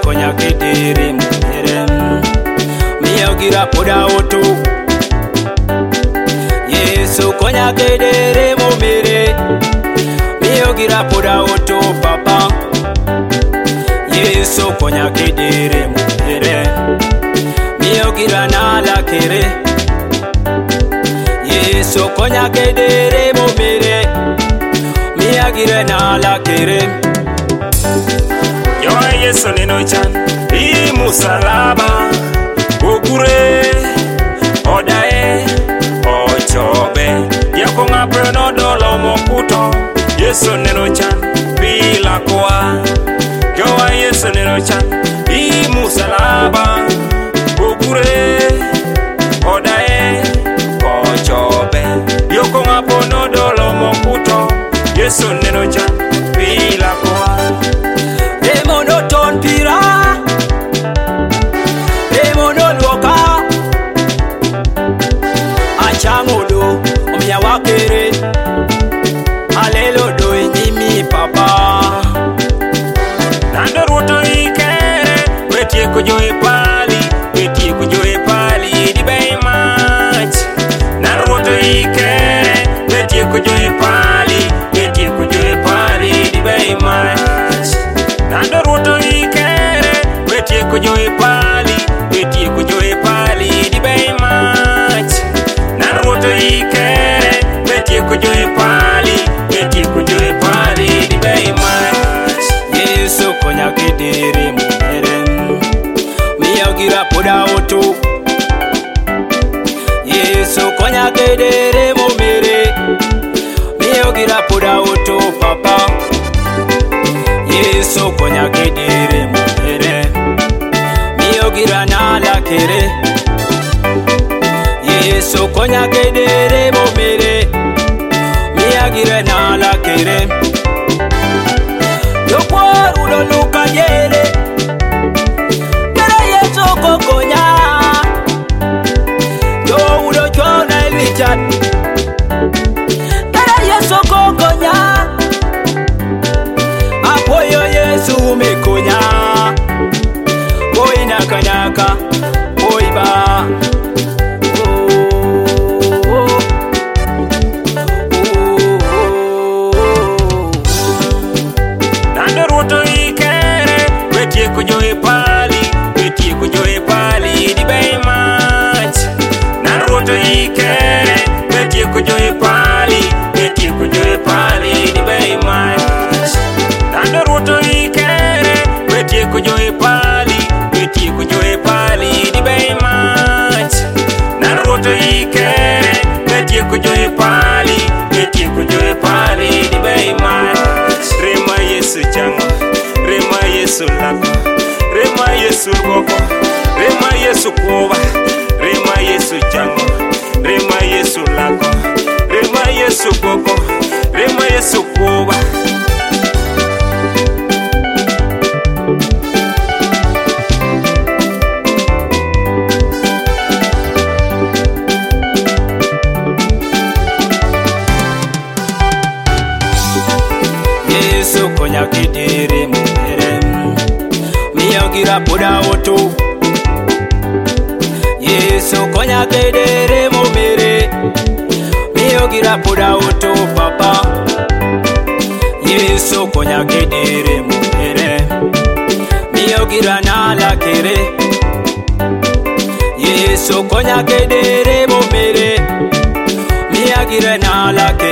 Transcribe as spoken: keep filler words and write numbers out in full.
konya kedere mwerem miyo gira poda oto Yesu konya kedere momere miyo gira poda oto papa Yesu konya kedere mwerem miyo gira nala kere Yesu konya kedere momere miyo gira nala kere Yo Yesu neno chan I musalaba Ogure Odae Ochobe Yako ngapre no dolo mokuto Yesu neno chan Bila kwa Yo Yesu neno chan I musalaba Ogure Odae Ochobe Yako ngapre no dolo mokuto Yesu neno chan Bila kwa Ton pira Remono loka Achangodo Omya wakere Alelo do inimi papa Nando ruto ikere Wetie kujoe pali Wetie kujoe pali Di bay mach Nando ruto ikere Wetie kujoe pali Wetie kujoe pali Di bay mach Nando ruto ikere Wetie kujoe pali Wetie kujoe pali Di bay mach Nando ruto ikere Wetie kujoe pali Wetie kujoe pali Di bay mach Yesu konya kedere mwerem miyo gira poda oto Yesu konya kedere momere miyo gira poda oto papa Yesu konya kedere mwerem miyo gira nala kere Yesu konya kedere momere miyo gira nala kere Yokwa ulo luka yere Kera Yesu kokonya Yo ulo chona elichat Kera Yesu kokonya Apoyo Yesu mekonya Boy naka naka Boy ba Wetie kujoe pali, wetie kujoe pali Di bay mach Nan roto ikere Wetie kujoe pali, wetie kujoe pali Di bay mach Nan roto ikere Wetie kujoe pali, wetie kujoe pali Di bay mach Nan roto ikere Wetie kujoe pali, wetie kujoe pali Di bay mach Rema Yesu chango Rema Yesu lako Rema Yesu boko Rema Yesu kuwa Rema Yesu jango Rema Yesu lako Rema Yesu boko Rema Yesu kuwa Yesu konya kedere mwerem miyo gira poda oto Yesu konya kedere momere miyo gira poda oto papa Yesu konya kedere momere miyo gira nala kere Yesu konya kedere momere miyo gira nala kere